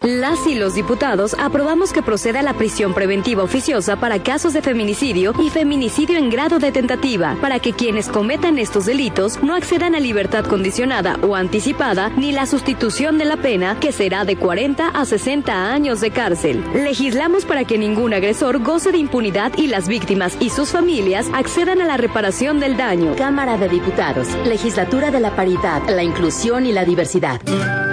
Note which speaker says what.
Speaker 1: Las y los diputados aprobamos que proceda la prisión preventiva oficiosa para casos de feminicidio y feminicidio en grado de tentativa, para que quienes cometan estos delitos no accedan a libertad condicionada o anticipada ni la sustitución de la pena, que será de 40 a 60 años de cárcel. Legislamos para que ningún agresor goce de impunidad y las víctimas y sus familias accedan a la reparación del daño.
Speaker 2: Cámara de Diputados, Legislatura de la Paridad, la Inclusión y la Diversidad.